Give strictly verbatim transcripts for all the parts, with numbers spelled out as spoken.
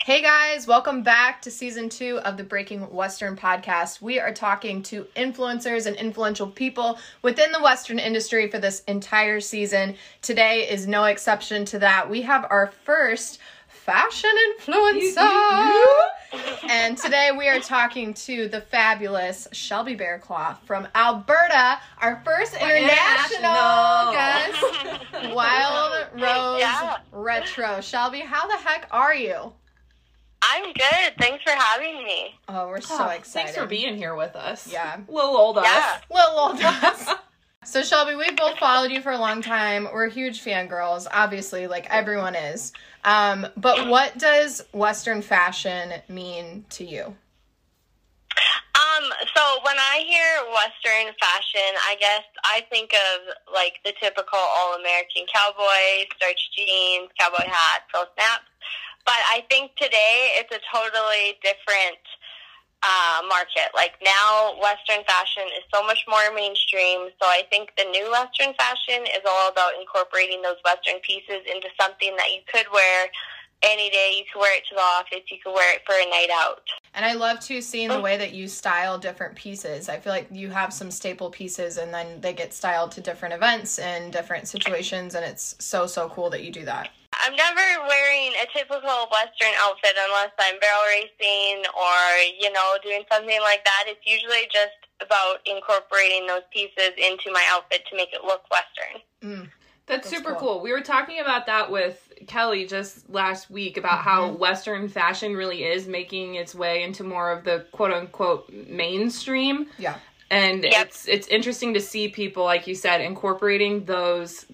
Hey guys, welcome back to season two of the Breaking Western podcast. We are talking to influencers and influential people within the Western industry for this entire season. Today is no exception to that. We have our first fashion influencer. And today we are talking to the fabulous Shelby Bearclaw from Alberta, our first international, international. guest, Wild Rose yeah. Retro. Shelby, how the heck are you? I'm good. Thanks for having me. Oh, we're so oh, excited. Thanks for being here with us. Yeah. Little old us. Yeah. Little old us. So, Shelby, we've both followed you for a long time. We're huge fangirls, obviously, like everyone is. Um, but what does Western fashion mean to you? Um, so when I hear Western fashion, I guess I think of, like, the typical all-American cowboy, starched jeans, cowboy hat, full snaps. But I think today it's a totally different uh, market. Like now, Western fashion is so much more mainstream. So I think the new Western fashion is all about incorporating those Western pieces into something that you could wear any day. You could wear it to the office. You could wear it for a night out. And I love to see in the way that you style different pieces. I feel like you have some staple pieces and then they get styled to different events and different situations. And it's so, so cool that you do that. I'm never wearing a typical Western outfit unless I'm barrel racing or, you know, doing something like that. It's usually just about incorporating those pieces into my outfit to make it look Western. Mm, that's, that's super cool. cool. We were talking about that with Kelly just last week about mm-hmm. how Western fashion really is making its way into more of the quote-unquote mainstream. Yeah. And yep. it's it's interesting to see people, like you said, incorporating those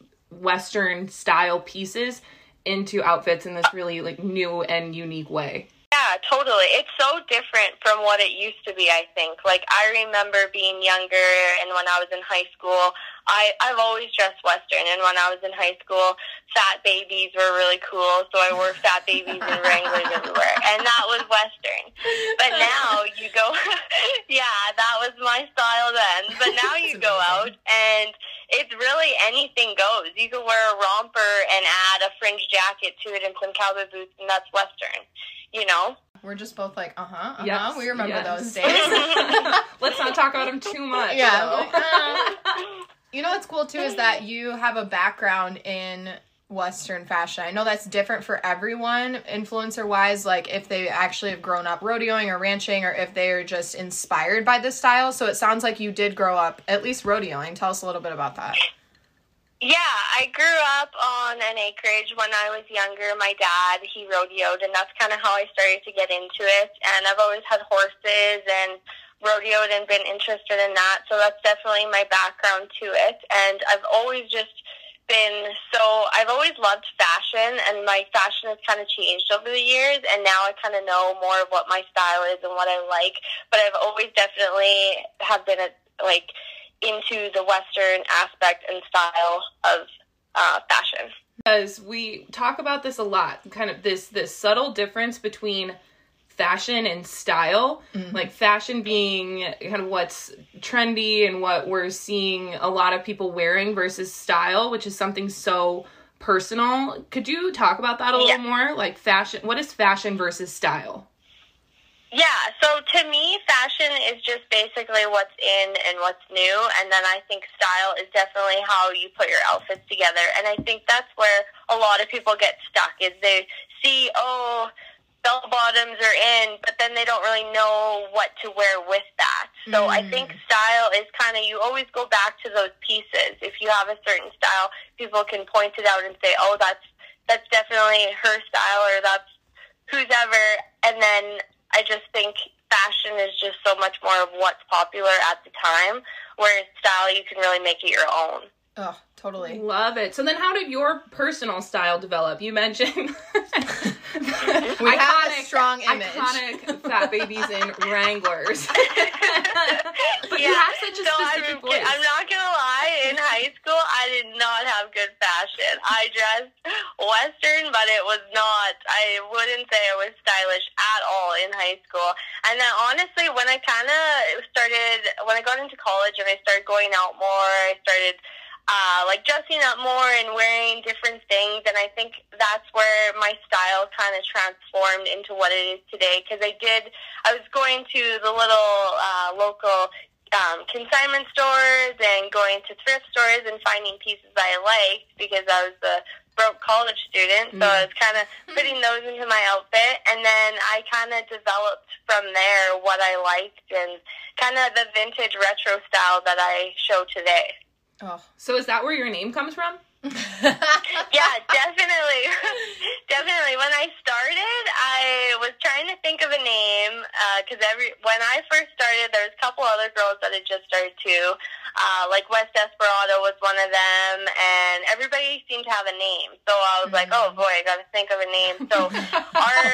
Western style pieces into outfits in this really like new and unique way. Yeah, totally. It's so different from what it used to be, I think. Like, I remember being younger, and when I was in high school, I, I've always dressed Western, and when I was in high school, fat babies were really cool, so I wore fat babies and Wranglers everywhere, and that was Western. But now you go, yeah, that was my style then, but now you go out, and it's really anything goes. You can wear a romper and add a fringe jacket to it and some cowboy boots, and that's Western. You know? We're just both like, uh-huh, uh-huh. Yes, we remember yes. those days. Let's not talk about them too much. Yeah. Like, uh. You know what's cool, too, is that you have a background in Western fashion. I know that's different for everyone, influencer-wise, like if they actually have grown up rodeoing or ranching or if they're just inspired by this style. So it sounds like you did grow up at least rodeoing. Tell us a little bit about that. Yeah, I grew up on an acreage when I was younger. My dad, he rodeoed, and that's kind of how I started to get into it. And I've always had horses and rodeoed and been interested in that, so that's definitely my background to it. And I've always just been so, I've always loved fashion, and my fashion has kind of changed over the years, and now I kind of know more of what my style is and what I like. But I've always definitely have been, a, like, into the Western aspect and style of uh, fashion. Because we talk about this a lot, kind of this this subtle difference between fashion and style, mm-hmm. like fashion being kind of what's trendy and what we're seeing a lot of people wearing versus style, which is something so personal. Could you talk about that a yeah. little more? Like fashion, what is fashion versus style? Yeah, so to me, fashion is just basically what's in and what's new, and then I think style is definitely how you put your outfits together, and I think that's where a lot of people get stuck, is they see, oh, bell-bottoms are in, but then they don't really know what to wear with that. So mm. I think style is kind of, you always go back to those pieces. If you have a certain style, people can point it out and say, oh, that's that's definitely her style, or that's who's ever, and then I just think fashion is just so much more of what's popular at the time, whereas style, you can really make it your own. Oh, totally. Love it. So then how did your personal style develop? You mentioned we iconic, have a strong image. Iconic fat babies in Wranglers. But yeah, you have such a so specific I'm, voice. I'm not going to lie, in high school, I did not have good fashion. I dressed Western, but it was not, I wouldn't say it was stylish at all in high school. And then honestly, when I kind of started, when I got into college and I started going out more, I started uh, like dressing up more and wearing different things. And I think that's where my style kind of transformed into what it is today. Because I did, I was going to the little uh, local um, consignment stores and going to thrift stores and finding pieces I liked because I was a broke college student. So mm. I was kind of putting those into my outfit. And then I kind of developed from there what I liked and kind of the vintage retro style that I show today. Oh, so is that where your name comes from? Yeah, definitely. Definitely. When I started, I was trying to think of a name because uh, every when I first started, there was a couple other girls that had just started too. Uh, like West Desperado was one of them, and everybody seemed to have a name. So I was mm-hmm. like, oh boy, I got to think of a name. So our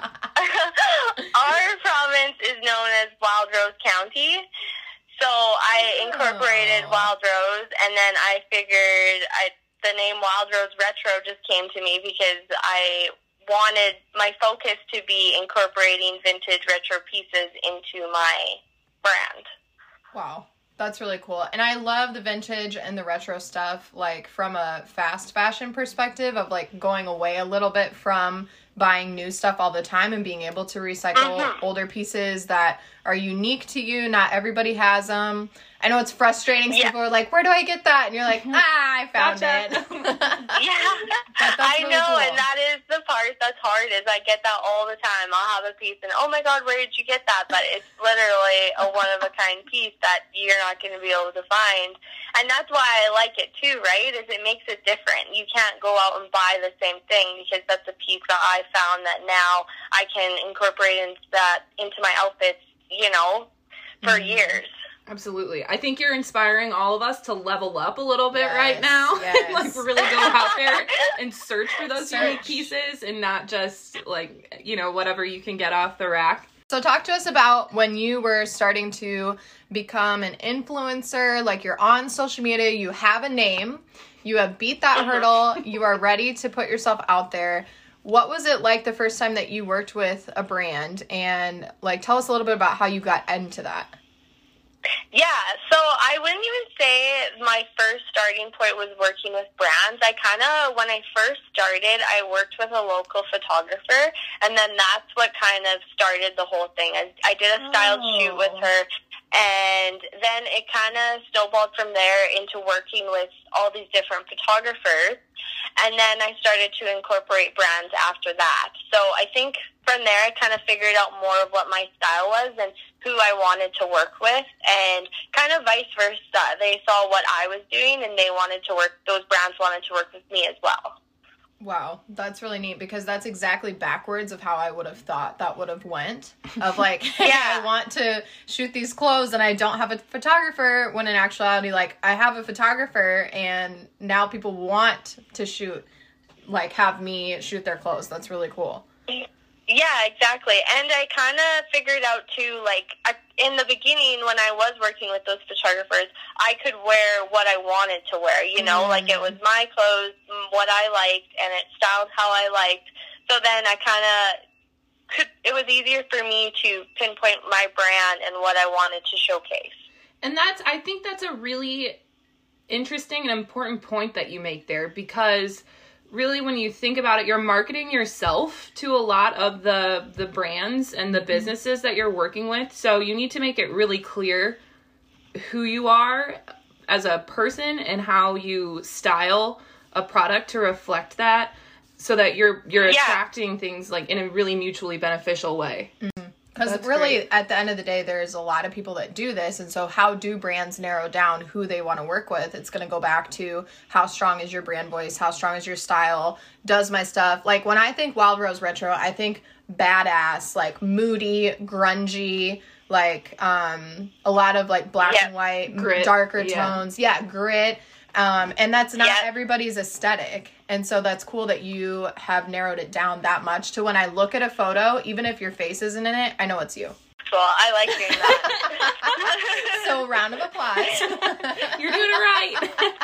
our province is known as Wild Rose County. So I incorporated oh. Wild Rose, and then I figured I, the name Wild Rose Retro just came to me because I wanted my focus to be incorporating vintage retro pieces into my brand. Wow, that's really cool. And I love the vintage and the retro stuff, like from a fast fashion perspective of like going away a little bit from buying new stuff all the time and being able to recycle mm-hmm. older pieces that are unique to you. Not everybody has them. I know it's frustrating. Yeah. People are like, where do I get that? And you're like, ah, I found gotcha. it. Yeah, I really know. Cool. And that is the part that's hard is I get that all the time. I'll have a piece and, oh my God, where did you get that? But it's literally a one-of-a-kind piece that you're not going to be able to find. And that's why I like it too, right, is it makes it different. You can't go out and buy the same thing because that's a piece that I found that now I can incorporate into that into my outfits, you know, for mm-hmm. years. Absolutely. I think you're inspiring all of us to level up a little bit yes, right now. Yes. Like really go out there and search for those search. unique pieces and not just like, you know, whatever you can get off the rack. So talk to us about when you were starting to become an influencer, like you're on social media, you have a name, you have beat that hurdle, you are ready to put yourself out there. What was it like the first time that you worked with a brand? And like, tell us a little bit about how you got into that. Yeah, so I wouldn't even say my first starting point was working with brands. I kind of, when I first started, I worked with a local photographer, and then that's what kind of started the whole thing. I, I did a style oh. shoot with her, and then it kind of snowballed from there into working with all these different photographers, and then I started to incorporate brands after that. So I think from there, I kind of figured out more of what my style was and who I wanted to work with, and kind of vice versa. They saw what I was doing, and they wanted to work, those brands wanted to work with me as well. Wow, that's really neat because that's exactly backwards of how I would have thought that would have went. Of like, hey, yeah. I want to shoot these clothes and I don't have a photographer, when in actuality, like, I have a photographer and now people want to shoot, like, have me shoot their clothes. That's really cool. Yeah, exactly. And I kind of figured out, too, like, I, in the beginning when I was working with those photographers, I could wear what I wanted to wear, you know, mm. like it was my clothes, what I liked, and it styled how I liked. So then I kind of could, it was easier for me to pinpoint my brand and what I wanted to showcase. And that's, I think that's a really interesting and important point that you make there, because really, when you think about it, you're marketing yourself to a lot of the the brands and the businesses that you're working with. So you need to make it really clear who you are as a person and how you style a product to reflect that, so that you're you're yeah. attracting things like in a really mutually beneficial way. Mm-hmm. Because really, great. At the end of the day, there's a lot of people that do this. And so how do brands narrow down who they want to work with? It's going to go back to how strong is your brand voice? How strong is your style? Does my stuff... Like, when I think Wild Rose Retro, I think badass, like moody, grungy, like um, a lot of like black yeah. and white, grit. darker yeah. tones. Yeah, grit. Um, and that's not yeah. everybody's aesthetic. And so that's cool that you have narrowed it down that much to when I look at a photo, even if your face isn't in it, I know it's you. Well, I like doing that. So round of applause. You're doing it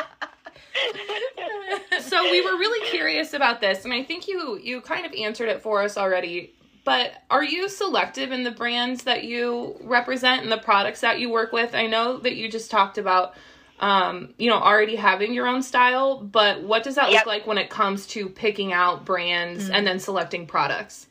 right. So we were really curious about this, and I think you, you kind of answered it for us already, but are you selective in the brands that you represent and the products that you work with? I know that you just talked about um, you know, already having your own style, but what does that Yep. look like when it comes to picking out brands Mm-hmm. and then selecting products?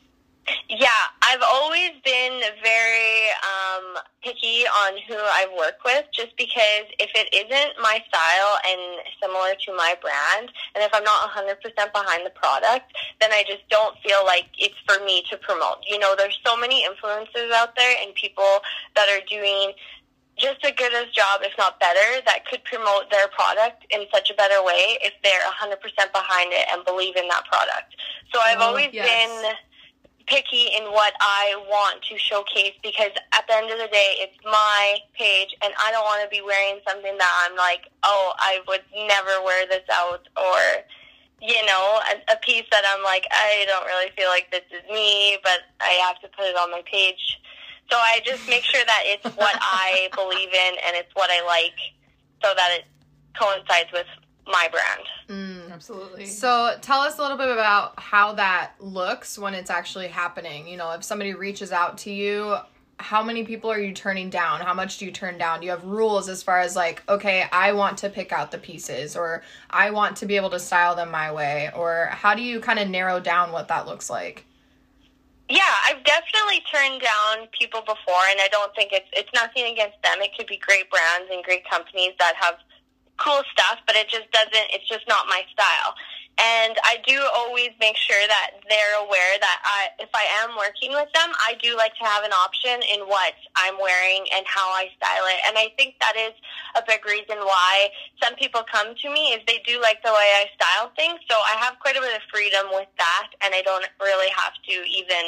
Yeah, I've always been very um, picky on who I work with, just because if it isn't my style and similar to my brand, and if I'm not one hundred percent behind the product, then I just don't feel like it's for me to promote. You know, there's so many influencers out there and people that are doing just as good as job, if not better, that could promote their product in such a better way if they're one hundred percent behind it and believe in that product. So I've Oh, always yes. been picky in what I want to showcase, because at the end of the day, it's my page, and I don't want to be wearing something that I'm like, oh, I would never wear this out, or, you know, a, a piece that I'm like, I don't really feel like this is me, but I have to put it on my page. So I just make sure that it's what I believe in and it's what I like, so that it coincides with my brand. Mm. Absolutely. So tell us a little bit about how that looks when it's actually happening. You know, if somebody reaches out to you, how many people are you turning down? How much do you turn down? Do you have rules as far as like, okay, I want to pick out the pieces, or I want to be able to style them my way? Or how do you kind of narrow down what that looks like? Yeah, I've definitely turned down people before, and I don't think it's it's nothing against them. It could be great brands and great companies that have cool stuff, but it just doesn't, it's just not my style. And I do always make sure that they're aware that I, if I am working with them, I do like to have an option in what I'm wearing and how I style it. And I think that is a big reason why some people come to me, is they do like the way I style things. So I have quite a bit of freedom with that, and I don't really have to even,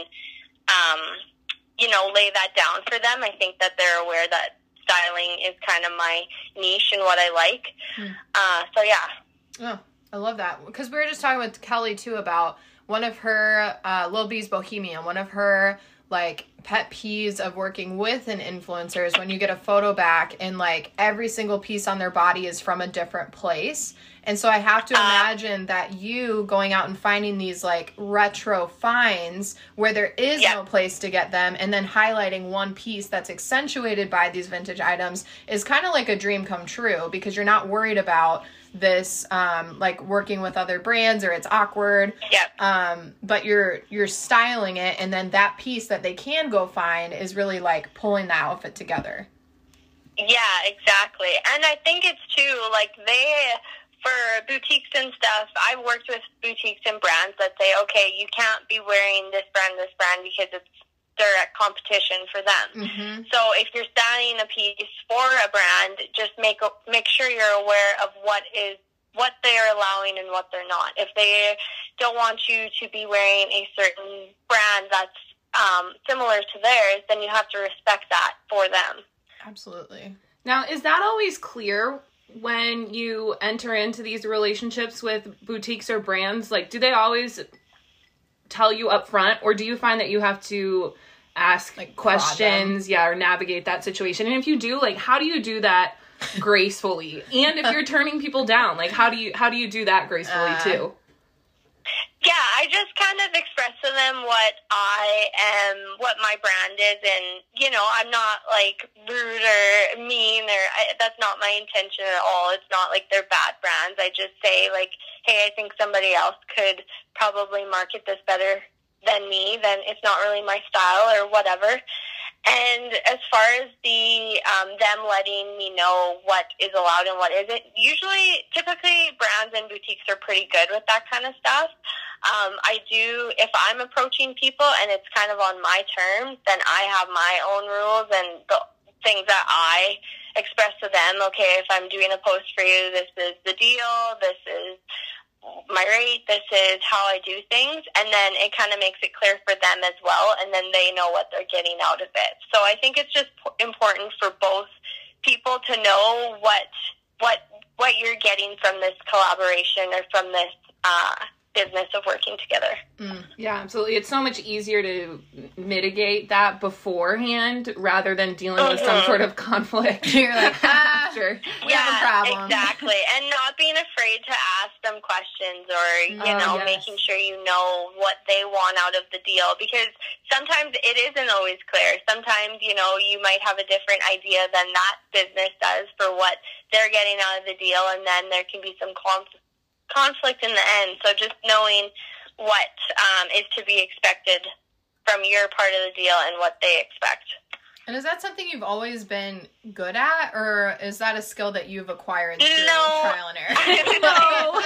um, you know, lay that down for them. I think that they're aware that styling is kind of my niche and what I like. Hmm. Uh, so yeah. Oh, I love that. Because we were just talking with Kelly too about one of her, uh, Lil B's Bohemian, one of her like pet peeves of working with an influencer is when you get a photo back and like every single piece on their body is from a different place. And so I have to imagine that you going out and finding these like retro finds where there is Yeah. no place to get them, and then highlighting one piece that's accentuated by these vintage items is kind of like a dream come true, because you're not worried about this um like working with other brands or it's awkward. Yep. Um but you're you're styling it, and then that piece that they can go find is really like pulling the outfit together. Yeah, exactly. And I think it's too, like, they, for boutiques and stuff, I've worked with boutiques and brands that say, okay, you can't be wearing this brand, this brand, because it's direct competition for them. Mm-hmm. So if you're styling a piece for a brand, just make make sure you're aware of what is what they're allowing and what they're not. If they don't want you to be wearing a certain brand that's um, similar to theirs, then you have to respect that for them. Absolutely. Now, is that always clear when you enter into these relationships with boutiques or brands? Like, do they always tell you up front, or do you find that you have to ask Like, questions, yeah, or navigate that situation? And if you do, like, how do you do that gracefully? And if you're turning people down, like, how do you how do you do that gracefully Uh, too? Yeah, I just kind of express to them what I am, what my brand is, and, you know, I'm not, like, rude or mean, or I, that's not my intention at all. It's not like they're bad brands. I just say, like, hey, I think somebody else could probably market this better than me, then it's not really my style or whatever. And as far as the um, them letting me know what is allowed and what isn't, usually, typically, brands and boutiques are pretty good with that kind of stuff. Um, I do, if I'm approaching people and it's kind of on my terms, then I have my own rules and the things that I express to them. Okay, if I'm doing a post for you, this is the deal, this is my rate, this is how I do things, and then it kind of makes it clear for them as well, and then they know what they're getting out of it. So I think it's just important for both people to know what what what you're getting from this collaboration or from this uh, business of working together. Mm. Yeah, absolutely. It's so much easier to mitigate that beforehand rather than dealing with some Mhm. sort of conflict. You're like, ah, Sure. we have a problem. Exactly. And not being afraid to ask them questions, or, you Oh, know, yes. making sure you know what they want out of the deal, because sometimes it isn't always clear. Sometimes, you know, you might have a different idea than that business does for what they're getting out of the deal, and then there can be some conf- conflict in the end. So just knowing what um, is to be expected from your part of the deal and what they expect. And is that something you've always been good at, or is that a skill that you've acquired through no. trial and error? No.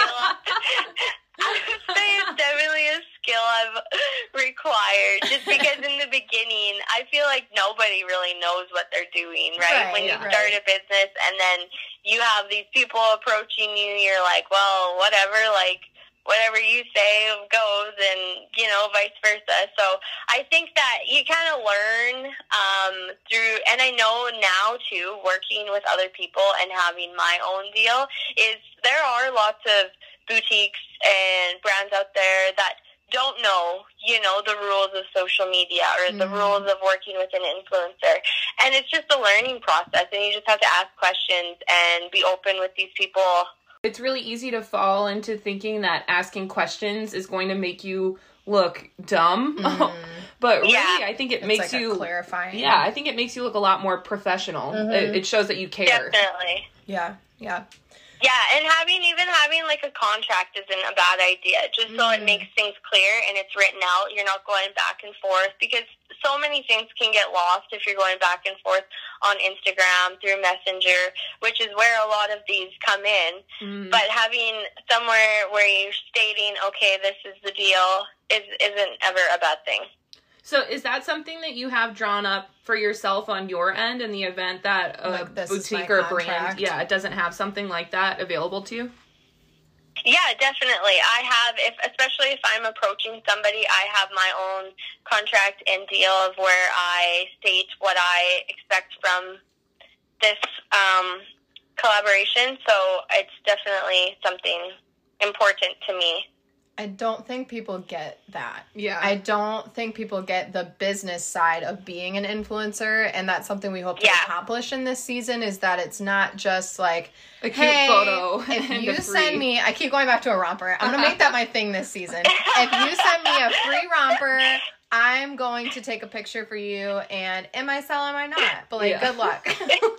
I would say it's definitely a skill I've required, just because in the beginning, I feel like nobody really knows what they're doing, right? Right, when you yeah, start right. a business and then you have these people approaching you, you're like, well, whatever, like, whatever you say goes, and, you know, vice versa. So I think that you kind of learn um, through, and I know now, too, working with other people and having my own deal, is there are lots of boutiques and brands out there that don't know, you know, the rules of social media or the mm-hmm. rules of working with an influencer. And it's just a learning process, and you just have to ask questions and be open with these people. It's really easy to fall into thinking that asking questions is going to make you look dumb. Mm. But really, yeah. I think it it's makes like you... clarifying. Yeah, I think it makes you look a lot more professional. Mm-hmm. It, it shows that you care. Definitely. Yeah, yeah. Yeah, and having even having like a contract isn't a bad idea, just so mm. it makes things clear and it's written out. You're not going back and forth, because so many things can get lost if you're going back and forth on Instagram, through Messenger, which is where a lot of these come in. Mm. But having somewhere where you're stating, okay, this is the deal, is, isn't ever a bad thing. So is that something that you have drawn up for yourself on your end in the event that a like boutique or a brand, yeah, it doesn't have something like that available to you? Yeah, definitely. I have, if especially if I'm approaching somebody, I have my own contract and deal of where I state what I expect from this um, collaboration. So it's definitely something important to me. I don't think people get that. Yeah. I don't think people get the business side of being an influencer, and that's something we hope to yeah. accomplish in this season, is that it's not just like, a cute hey, photo. If you send me, I keep going back to a romper. I'm going to make that my thing this season. If you send me a free romper, I'm going to take a picture for you, and am I sell, am I not? But like, yeah. good luck.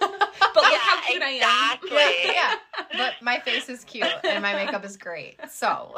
But look yeah, how cute exactly. I am. Yeah, yeah. But my face is cute, and my makeup is great. So.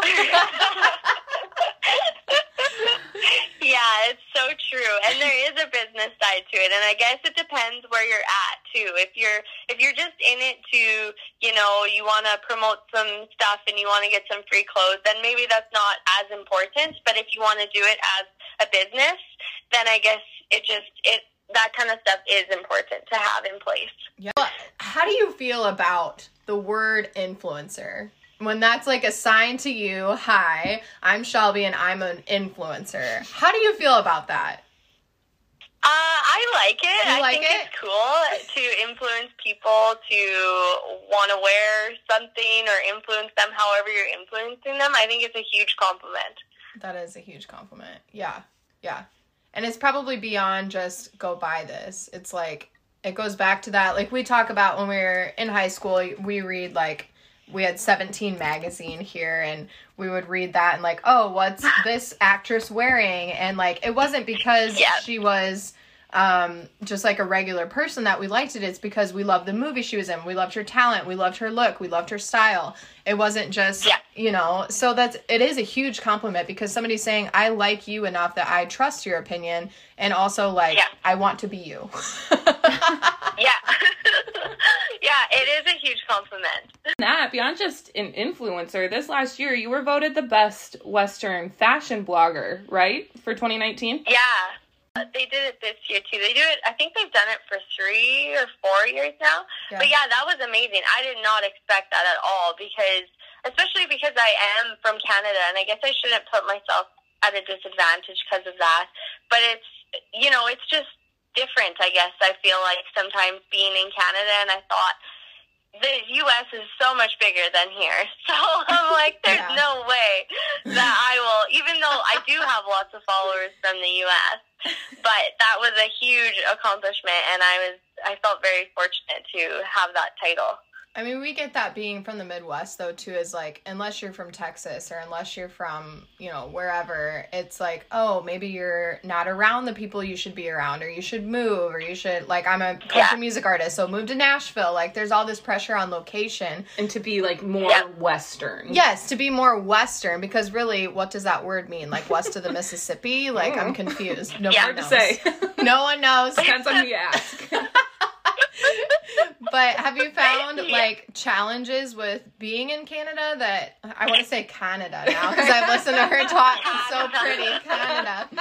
Yeah, it's so true. And there is a business side to it. And I guess it depends where you're at, too. If you're if you're just in it to, you know, you want to promote some stuff and you want to get some free clothes, then maybe that's not as important. But if you want to do it as a business, then I guess it just, it that kind of stuff is important to have in place. Yeah. How do you feel about the word influencer? When that's like assigned to you, hi, I'm Shelby and I'm an influencer. How do you feel about that? Uh, I like it. You I like think it? It's cool to influence people to want to wear something or influence them however you're influencing them. I think it's a huge compliment. That is a huge compliment. Yeah, yeah. And it's probably beyond just go buy this. It's like, it goes back to that. Like we talk about when we were in high school, we read like, we had seventeen magazine here, and we would read that and like, oh, what's this actress wearing? And like, it wasn't because yeah. she was um, just like a regular person that we liked it. It's because we loved the movie she was in. We loved her talent. We loved her look. We loved her style. It wasn't just, yeah. you know, so that's, it is a huge compliment because somebody's saying, I like you enough that I trust your opinion. And also like, yeah. I want to be you. Yeah. Yeah, it is a huge compliment. That, beyond just an influencer, this last year you were voted the best Western fashion blogger, right? For twenty nineteen? Yeah. They did it this year, too. They do it, I think they've done it for three or four years now. Yeah. But yeah, that was amazing. I did not expect that at all because, especially because I am from Canada, and I guess I shouldn't put myself at a disadvantage because of that. But it's, you know, it's just different, I guess. I feel like sometimes being in Canada, and I thought the U S is so much bigger than here. So I'm like, there's yeah. no way that I will, even though I do have lots of followers from the U S, but that was a huge accomplishment, and I was I felt very fortunate to have that title. I mean, we get that being from the Midwest, though, too, is like, unless you're from Texas or unless you're from, you know, wherever, it's like, oh, maybe you're not around the people you should be around, or you should move, or you should, like, I'm a country Yeah. music artist, so move to Nashville. Like, there's all this pressure on location. And to be, like, more Yeah. Western. Yes, to be more Western, because really, what does that word mean? Like, west of the Mississippi? Like, I'm confused. Nobody Yeah. Hard to knows. say. No one knows. Depends on who you ask. But have you found Yeah. like challenges with being in Canada that I want to say Canada now because I've listened to her talk. It's so pretty, Canada.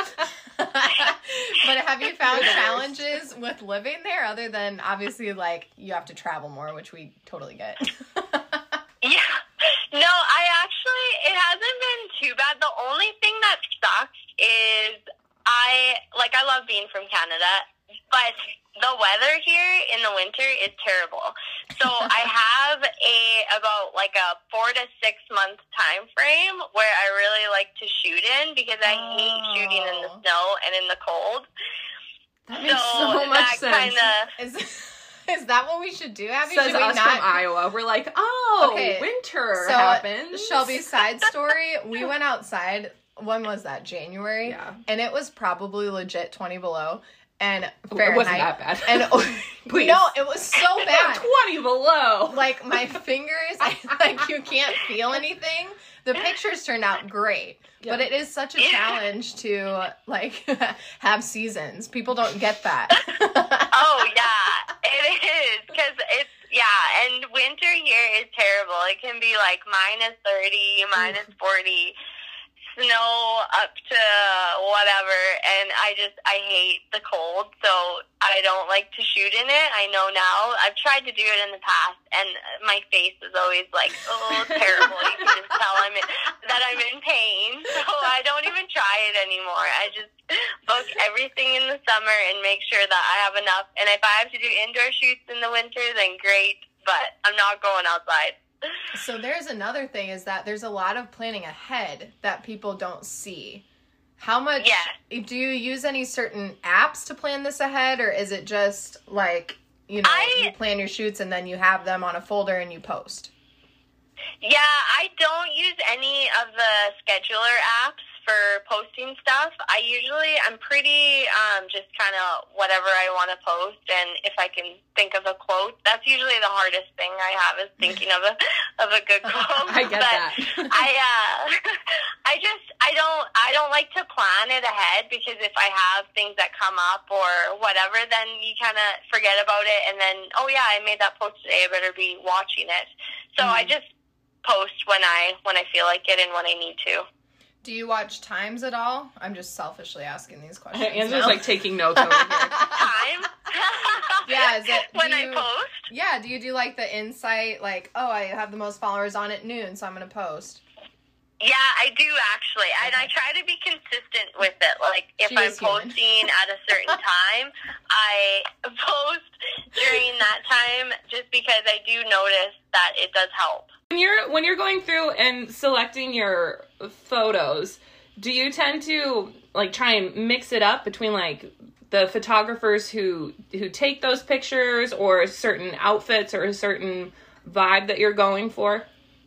But have you found challenges with living there other than obviously like you have to travel more, which we totally get? Yeah. No, I actually, it hasn't been too bad. The only thing that sucks is I, like, I love being from Canada, but the weather here in the winter is terrible. So I have a, about like a four to six month time frame where I really like to shoot in because I Oh. hate shooting in the snow and in the cold. That makes so, much that sense. Kinda, Is is that what we should do, Abby? Says should we us not? from Iowa. We're like, oh, Okay, winter So, happens. Shelby, side story. We went outside. When was that? January? Yeah. And it was probably legit twenty below. And Ooh, Fahrenheit. it wasn't that bad. And Please. no, it was so bad. twenty below. Like my fingers, I, like you can't feel anything. The pictures turned out great, Yeah. but it is such a challenge to like have seasons. People don't get that. oh, yeah, it is. Because it's, yeah, and winter here is terrible. It can be like minus thirty, minus forty. Snow up to whatever, and I just, I hate the cold, so I don't like to shoot in it. I know now. I've tried to do it in the past, and my face is always like, oh, terrible. You can just tell I'm in, that I'm in pain, so I don't even try it anymore. I just book everything in the summer and make sure that I have enough, and if I have to do indoor shoots in the winter, then great, but I'm not going outside. So there's another thing is that there's a lot of planning ahead that people don't see. How much Yeah. do you use any certain apps to plan this ahead, or is it just like, you know, I- you plan your shoots and then you have them on a folder and you post? Yeah, I don't use any of the scheduler apps for posting stuff. I usually, I'm pretty um, just kind of whatever I want to post, and if I can think of a quote, that's usually the hardest thing I have is thinking of a of a good quote. I get but that. I uh, I just I don't I don't like to plan it ahead because if I have things that come up or whatever, then you kind of forget about it, and then oh yeah, I made that post today. I better be watching it. So I just post when I when I feel like it and when I need to. Do you watch Times at all? I'm just selfishly asking these questions. Angela's now. like taking notes over here. Time. Yeah, is it- when do I you- post? Yeah, do you do like the insight, like, oh, I have the most followers on at noon, so I'm going to post? Yeah, I do actually. And I try to be consistent with it. Like, if She I'm is human. posting at a certain time, I post during that time just because I do notice that it does help. When you're when you're going through and selecting your photos, do you tend to like try and mix it up between like the photographers who who take those pictures or certain outfits or a certain vibe that you're going for?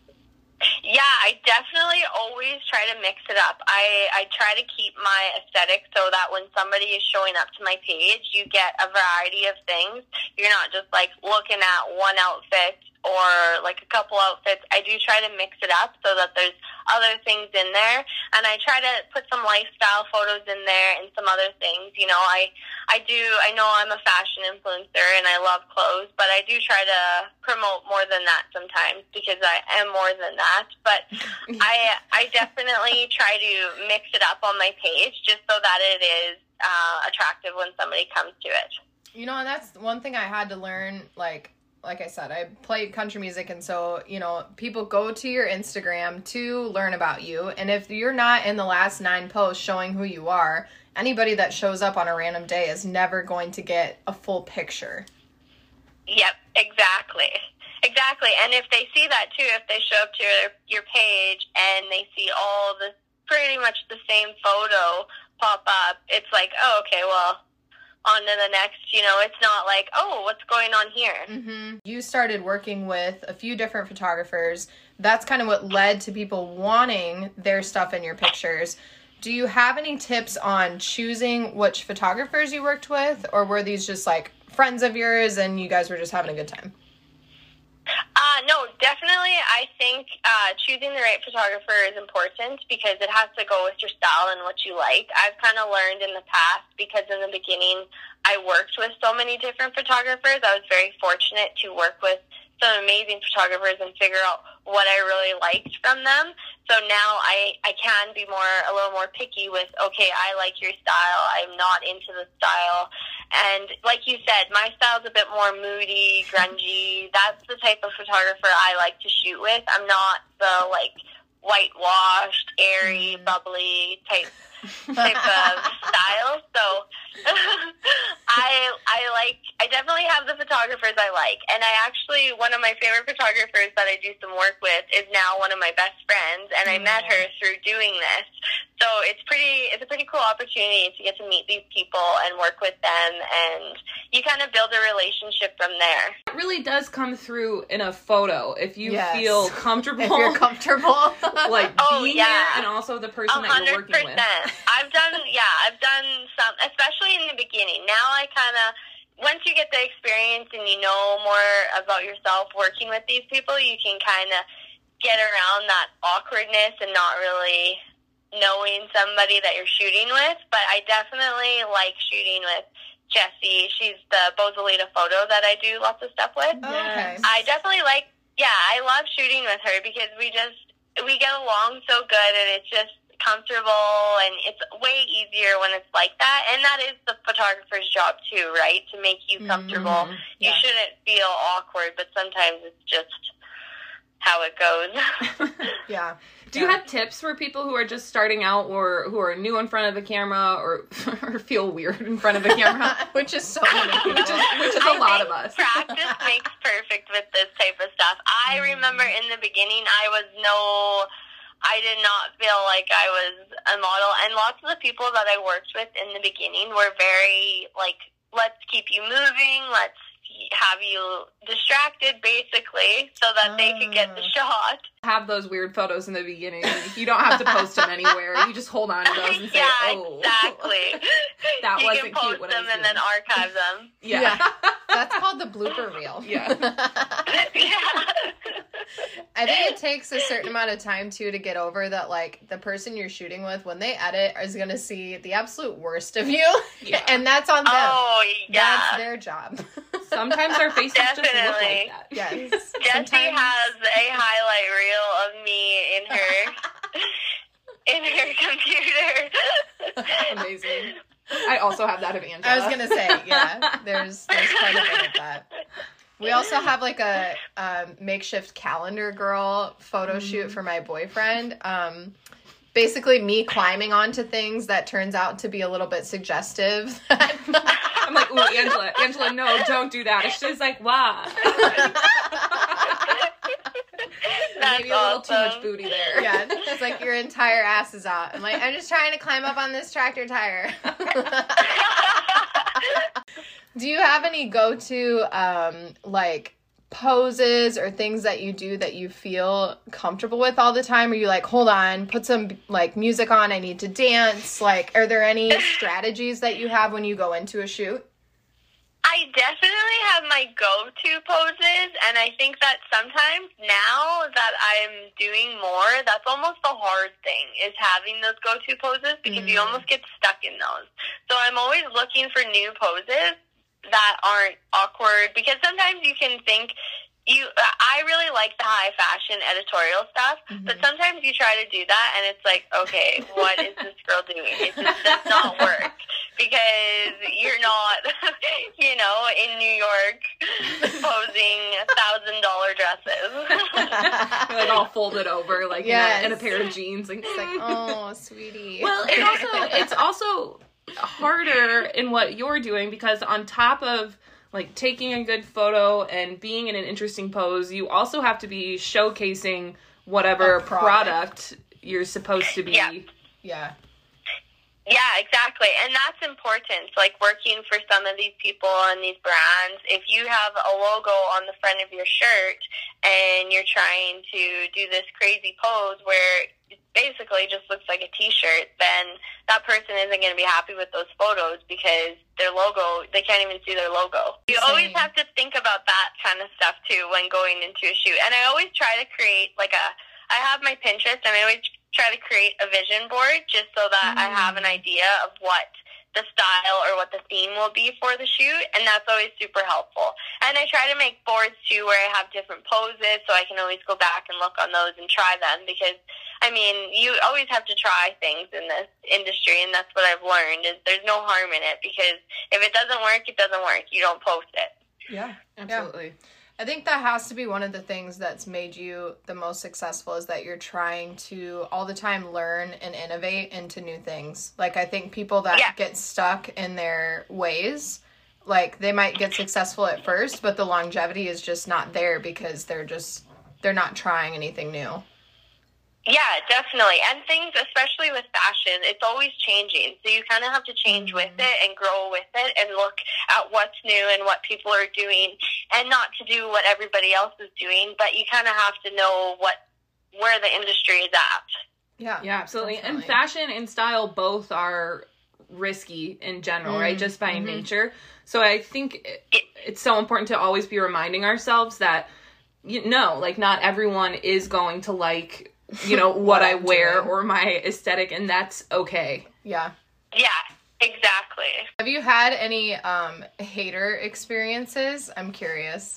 Yeah, I definitely always try to mix it up. I, I try to keep my aesthetic so that when somebody is showing up to my page, you get a variety of things. You're not just like looking at one outfit or like a couple outfits. I do try to mix it up so that there's other things in there, and I try to put some lifestyle photos in there and some other things. You know, I I do I know I'm a fashion influencer and I love clothes, but I do try to promote more than that sometimes because I am more than that. But I I definitely try to mix it up on my page just so that it is uh, attractive when somebody comes to it. You know, and that's one thing I had to learn, like, like I said, I played country music, and so, you know, people go to your Instagram to learn about you, and if you're not in the last nine posts showing who you are, anybody that shows up on a random day is never going to get a full picture. Yep, exactly. Exactly. And if they see that too, if they show up to your, your page and they see all the pretty much the same photo pop up, it's like, oh, okay, well, on to the next, you know, it's not like, oh, what's going on here? Mm-hmm. You started working with a few different photographers. That's kind of what led to people wanting their stuff in your pictures. Do you have any tips on choosing which photographers you worked with, or were these just like friends of yours and you guys were just having a good time? Uh, no, definitely. I think uh, choosing the right photographer is important because it has to go with your style and what you like. I've kind of learned in the past because in the beginning I worked with so many different photographers. I was very fortunate to work with some amazing photographers and figure out what I really liked from them. So now I, I can be more a little more picky with, okay, I like your style. I'm not into the style. And like you said, my style's a bit more moody, grungy. That's the type of photographer I like to shoot with. I'm not the, like, whitewashed, airy, mm. bubbly type type of style. So I I like I definitely have the photographers I like. And I actually, one of my favorite photographers that I do some work with is now one of my best friends, and I mm. met her through doing this. So it's pretty it's a pretty cool opportunity to get to meet these people and work with them, and you kind of build a relationship from there. It really does come through in a photo if you yes. feel comfortable. If you're comfortable. Like oh, being yeah. there, and also the person that you're working with. I've done, yeah, I've done some, especially in the beginning. Now I kind of, once you get the experience and you know more about yourself working with these people, you can kind of get around that awkwardness and not really knowing somebody that you're shooting with. But I definitely like shooting with Jessie. She's the Bozalita Photo that I do lots of stuff with. Oh, okay. I definitely like, yeah, I love shooting with her because we just, we get along so good, and it's just comfortable, and it's way easier when it's like that. And that is the photographer's job too, right? To make you comfortable. Mm-hmm. Yeah. You shouldn't feel awkward, but sometimes it's just how it goes. Yeah. Do you have tips for people who are just starting out, or who are new in front of the camera, or, or feel weird in front of the camera? Which is so many people. which is, which is a I lot of us. Practice makes perfect with this type of stuff. I mm. remember in the beginning, I was no... I did not feel like I was a model. And lots of the people that I worked with in the beginning were very, like, let's keep you moving, let's have you distracted, basically, so that uh. they could get the shot. Have those weird photos in the beginning. You don't have to post them anywhere. You just hold on to those and say, yeah, oh. exactly. That you wasn't can post cute. What them I was and doing. then archive them. Yeah. yeah. That's called the blooper reel. Yeah. Yeah. I think it takes a certain amount of time, too, to get over that, like, the person you're shooting with, when they edit, is going to see the absolute worst of you. Yeah. And that's on them. Oh, yeah. That's their job. Sometimes our faces Definitely. just look like that. Yes. Jessie Sometimes... has a highlight reel of me in her in her computer. Amazing. I also have that of Angela. I was going to say, yeah, there's, there's quite a bit of that. We also have like a um, makeshift calendar girl photo mm. shoot for my boyfriend. Um, basically me climbing onto things that turns out to be a little bit suggestive. I'm like, ooh, Angela, Angela, no, don't do that. She's like, wow. That's maybe a little awesome. too much booty there. Yeah, it's like your entire ass is out. I'm like, I'm just trying to climb up on this tractor tire. Do you have any go-to, um, like, poses or things that you do that you feel comfortable with all the time? Are you like, hold on, put some, like, music on, I need to dance? Like, are there any strategies that you have when you go into a shoot? I definitely have my go-to poses, and I think that sometimes now that I'm doing more, that's almost the hard thing, is having those go-to poses, because mm. you almost get stuck in those. So I'm always looking for new poses that aren't awkward, because sometimes you can think, you. I really like the high fashion editorial stuff, mm-hmm. but sometimes you try to do that, and it's like, okay, what is this girl doing? It just does not work, because you're not, you know, in New York posing thousand dollar dresses. You're like all folded over, like yes. in, a, in a pair of jeans. Like, it's like, oh, sweetie. Well, it also it's also harder in what you're doing, because on top of like taking a good photo and being in an interesting pose, you also have to be showcasing whatever product. product you're supposed to be. Yeah. Yeah. Yeah, exactly. And that's important. Like working for some of these people and these brands, if you have a logo on the front of your shirt and you're trying to do this crazy pose where it basically just looks like a t-shirt, then that person isn't going to be happy with those photos because their logo, they can't even see their logo. You always have to think about that kind of stuff too when going into a shoot. And I always try to create like a, I have my Pinterest and I always try to create a vision board just so that mm. I have an idea of what the style or what the theme will be for the shoot, and that's always super helpful. And I try to make boards too where I have different poses so I can always go back and look on those and try them because, I mean, you always have to try things in this industry, and that's what I've learned is there's no harm in it because if it doesn't work, it doesn't work. You don't post it. Yeah, absolutely. Yeah. I think that has to be one of the things that's made you the most successful is that you're trying to all the time learn and innovate into new things. Like, I think people that yeah. get stuck in their ways, like, they might get successful at first, but the longevity is just not there because they're just, they're not trying anything new. Yeah, definitely. And things, especially with fashion, it's always changing. So you kind of have to change mm-hmm. with it and grow with it and look at what's new and what people are doing and not to do what everybody else is doing, but you kind of have to know what where the industry is at. Yeah, yeah, absolutely. Definitely. And fashion and style both are risky in general, mm-hmm. right? Just by mm-hmm. nature. So I think it, it's so important to always be reminding ourselves that, you know, like not everyone is going to like you know, what, what I wear doing. Or my aesthetic, and that's okay. Yeah. Yeah, exactly. Have you had any um, hater experiences? I'm curious.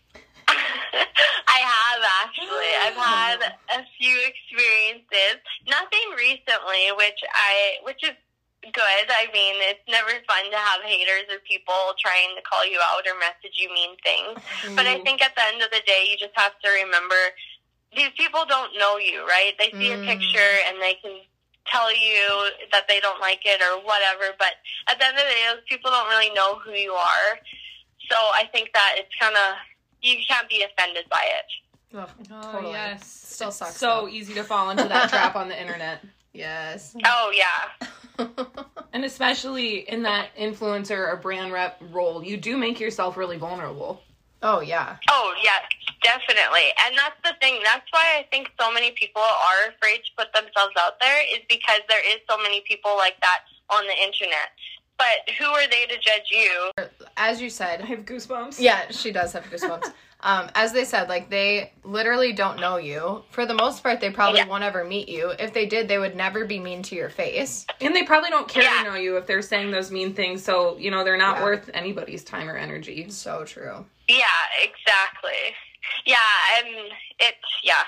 I have, actually. I've had a few experiences. Nothing recently, which I, which is good. I mean, it's never fun to have haters or people trying to call you out or message you mean things. Mm. But I think at the end of the day, you just have to remember these people don't know you, right? They see mm. a picture and they can tell you that they don't like it or whatever, but at the end of the day, those people don't really know who you are. So I think that it's kind of, you can't be offended by it. Oh, oh totally. Yes. Still it's sucks. So though. Easy to fall into that trap on the internet. Yes. Oh, yeah. And especially in that influencer or brand rep role, you do make yourself really vulnerable. Oh, yeah. Oh, yeah, definitely. And that's the thing. That's why I think so many people are afraid to put themselves out there is because there is so many people like that on the internet. But who are they to judge you? As you said. I have goosebumps. Yeah, she does have goosebumps. um, as they said, like, they literally don't know you. For the most part, they probably yeah. won't ever meet you. If they did, they would never be mean to your face. And they probably don't care yeah. to know you if they're saying those mean things. So, you know, they're not yeah. worth anybody's time or energy. So true. Yeah, exactly. Yeah, and it's, yeah.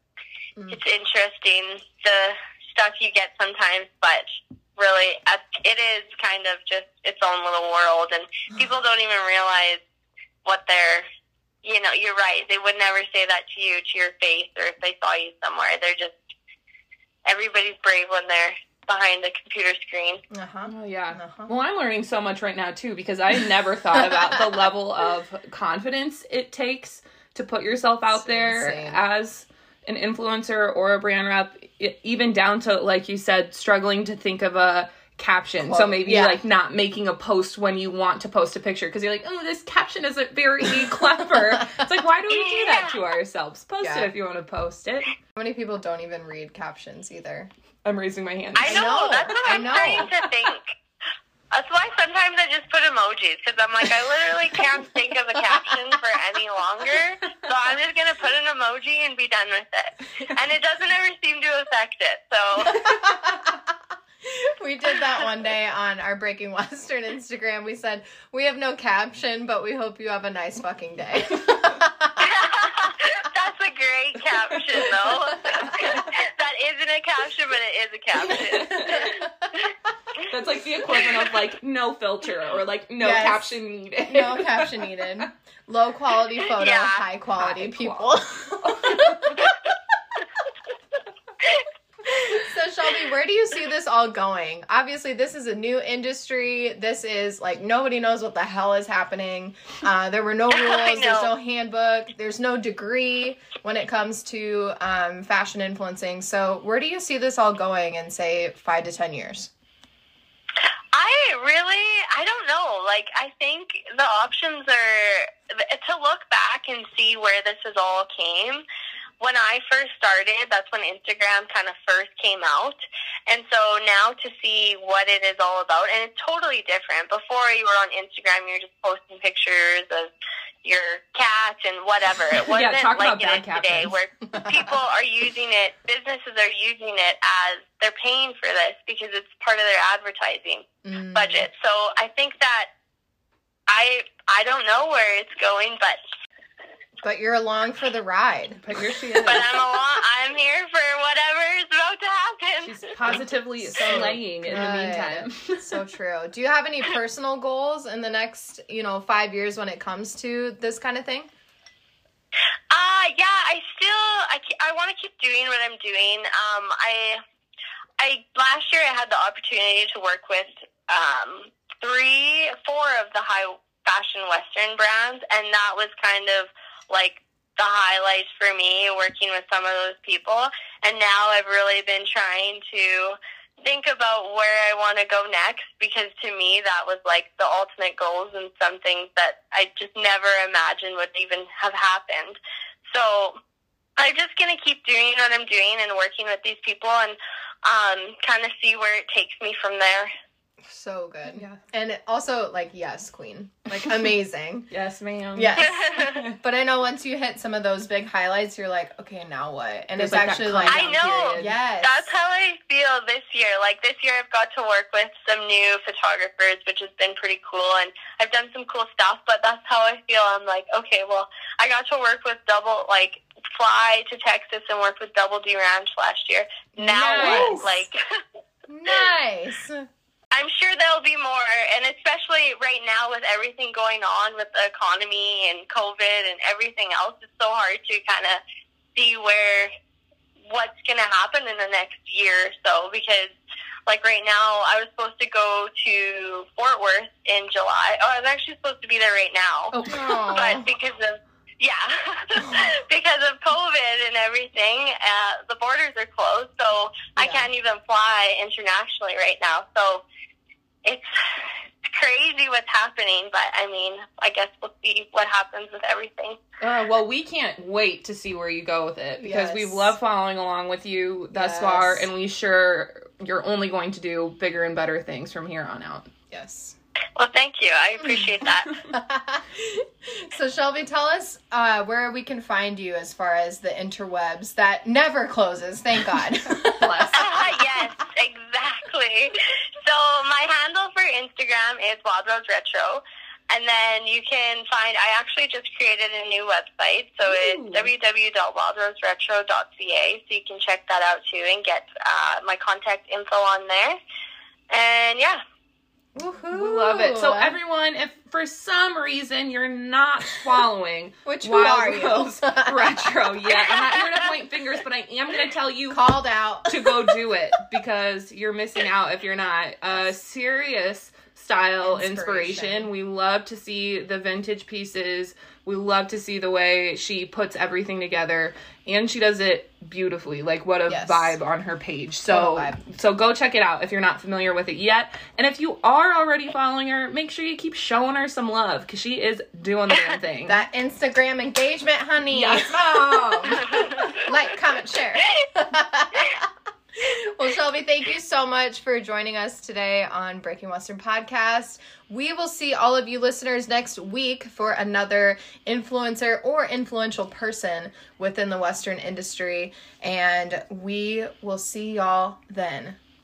Mm. It's interesting, the stuff you get sometimes, but really, it is kind of just its own little world, and people don't even realize what they're, you know, you're right. They would never say that to you, to your face, or if they saw you somewhere. They're just, everybody's brave when they're behind the computer screen. Uh-huh. Oh, yeah. Uh-huh. Well, I'm learning so much right now, too, because I never thought about the level of confidence it takes to put yourself out it's there insane. As an influencer or a brand rep, it, even down to, like you said, struggling to think of a caption. Quote. So maybe yeah. like not making a post when you want to post a picture because you're like, oh, this caption isn't very clever. It's like, why do we do that to ourselves? Post yeah. it if you want to post it. How many people don't even read captions either? I'm raising my hand. I know, I know. That's what I'm trying to think. That's why sometimes I just put emojis, because I'm like, I literally can't think of a caption for any longer, so I'm just going to put an emoji and be done with it. And it doesn't ever seem to affect it, so... We did that one day on our Breaking Western Instagram. We said, we have no caption, but we hope you have a nice fucking day. That's a great caption, though. That isn't a caption, but it is a caption. That's like the equivalent of like no filter or like no yes. caption needed. No caption needed. Low quality photo, yeah. high quality high people. Quality. So Shelby, where do you see this all going? Obviously, this is a new industry. This is like nobody knows what the hell is happening. Uh, there were no rules. There's no handbook. There's no degree when it comes to um, fashion influencing. So where do you see this all going in, say, five to ten years? Really? I don't know. Like, I think the options are to look back and see where this has all came. When I first started, that's when Instagram kind of first came out. And so now to see what it is all about, and it's totally different. Before you were on Instagram, you were just posting pictures of your cat and whatever. It wasn't yeah, talk like about it is today where people are using it, businesses are using it as they're paying for this because it's part of their advertising mm. budget. So I think that I I don't know where it's going, but... But you're along for the ride. But here she is. But I'm along. I'm here for whatever is about to happen. She's positively slaying in the meantime. So true. Do you have any personal goals in the next, you know, five years when it comes to this kind of thing? Uh, yeah, I still, I, I want to keep doing what I'm doing. Um, I, I, last year I had the opportunity to work with, um, three, four of the high fashion Western brands, and that was kind of like the highlights for me, working with some of those people. And now I've really been trying to think about where I want to go next, because to me that was like the ultimate goals and some things that I just never imagined would even have happened. So I'm just going to keep doing what I'm doing and working with these people and um, kind of see where it takes me from there. So good. Yeah. And also, like, yes, queen. Like, amazing. Yes, ma'am. Yes. But I know once you hit some of those big highlights, you're like, okay, now what? And There's it's like actually like... I know. Period. Yes. That's how I feel this year. Like, this year I've got to work with some new photographers, which has been pretty cool. And I've done some cool stuff, but that's how I feel. I'm like, okay, well, I got to work with double, like, fly to Texas and work with Double D Ranch last year. Now nice. what? Like... Nice. I'm sure there'll be more, and especially right now with everything going on with the economy and COVID and everything else, it's so hard to kind of see where, what's going to happen in the next year or so, because, like, right now, I was supposed to go to Fort Worth in July. Oh, I was actually supposed to be there right now. Oh. But because of, yeah, because of COVID and everything, uh, the borders are closed, so yeah. I can't even fly internationally right now, so... It's crazy what's happening, but I mean, I guess we'll see what happens with everything. Uh, well, we can't wait to see where you go with it, because yes. we've loved following along with you thus yes. far, and we sure you're only going to do bigger and better things from here on out. Yes. Well, thank you. I appreciate that. So, Shelby, tell us uh, where we can find you as far as the interwebs that never closes, thank God. Bless. Yes, exactly. So, my handle for Instagram is Wild Rose Retro. And then you can find, I actually just created a new website. So, Ooh. It's w w w dot wild rose retro dot c a. So, you can check that out too and get uh, my contact info on there. And yeah. Woohoo. We love it. So everyone, if for some reason you're not following Which Wild are Rose Retro yet, I'm not here to point fingers, but I am going to tell you called out to go do it, because you're missing out if you're not. A serious style inspiration. inspiration. We love to see the vintage pieces. We love to see the way she puts everything together, and she does it beautifully. Like, what a yes. vibe on her page. So, so go check it out if you're not familiar with it yet. And if you are already following her, make sure you keep showing her some love, because she is doing the damn thing. That Instagram engagement, honey. Yes. Oh. Like, comment, share. Well, Shelby, thank you so much for joining us today on Breaking Western Podcast. We will see all of you listeners next week for another influencer or influential person within the Western industry, and we will see y'all then.